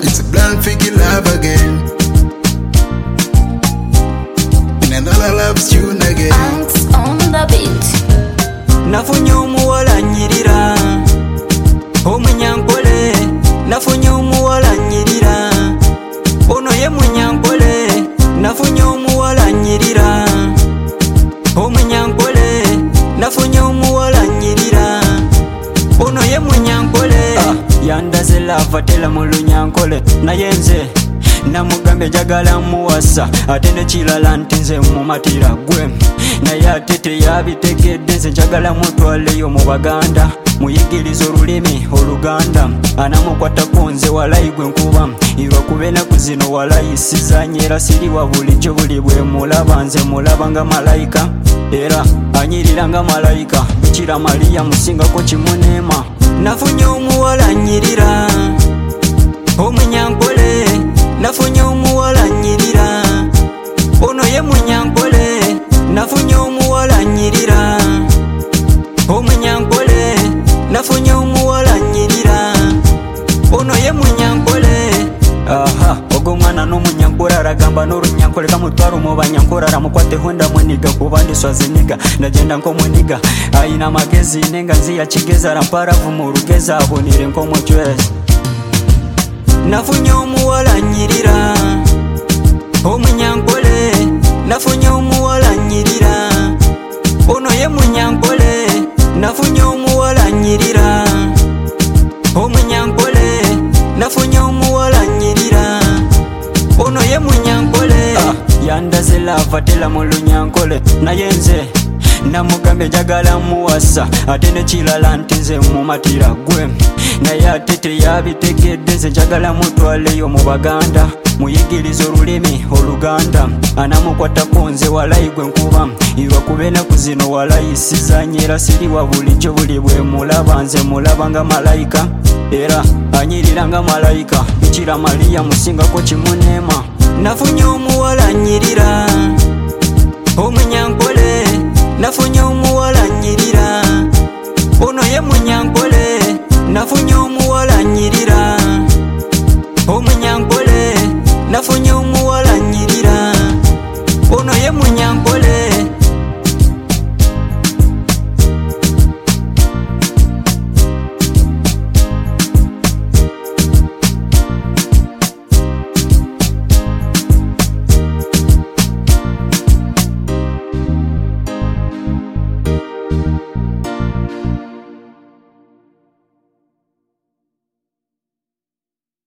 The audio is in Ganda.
It's a blind fake love again. And another loves you again. Anks on the beat. Nafunye omuwala nyirira omunyankole, nafunye omuwala nyirira ono ye munyankole, nafunye omuwala nyirira omunyankole, nafunye omuwala nyirira ono ye munyankole. Yandaze lava tela mu lunyankole naye nze namugambe jagala muwasa ate nekirala nti nze mumatira gwe naye ate teyabitegedde nze njagala mutwaleyo mu Baganda muyigiriza olulimi Oluganda anamukwatako nze walayi gwe nkuba irwakube enaku zino walayi sizanye era siriwa bulijjo buli bwe mulaba nze mulaba nga malayika era anyirira nga malayika Bikira Maria musingako kimuneema. Nafunye omuwala nyirira omunyankole, nafunye omuwala nyirira ono ye munyankole, nafunye omuwala nyirira omunyankole, nafunye omuwala nyirira ono ye munyankole. Aha, ogo mwana n'omunyankole aragamba n'olunyankole kamutwaro mu banyankole aramukwateho ndamweniga kuba ndi Swaziniga ndagenda nk'omweniga ayina amagezi nenga nziya kigeza aramparavu mu rugeza abonire nk'omucwezi. Nafunye omuwala nyirira omunyankole, nafunye omuwala nyirira ono ye munyankole, nafunye omuwala nyirira omunyankole, nafunye omuwala nyirira ono ye munyankole. Yandaze lava tela mu lunyankole naye nze namugambe jagala muwasa ate nekirala nti nze mumatira gwe naye ate teyabitegedde nze njagala mutwaleyo mu Baganda muyigiriza olulimi Oluganda anamukwatako nze walayi gwe nkuba irwakube enaku zino walayi sizanye era siriwa bulijjo buli bwe mulaba nze mulaba nga malayika era anyirira nga malayika Bikira Maria musingako kimuneema. Nafunye omuwala nyirira omunyankole, nafunye omuwala nyirira ono ye munyankole.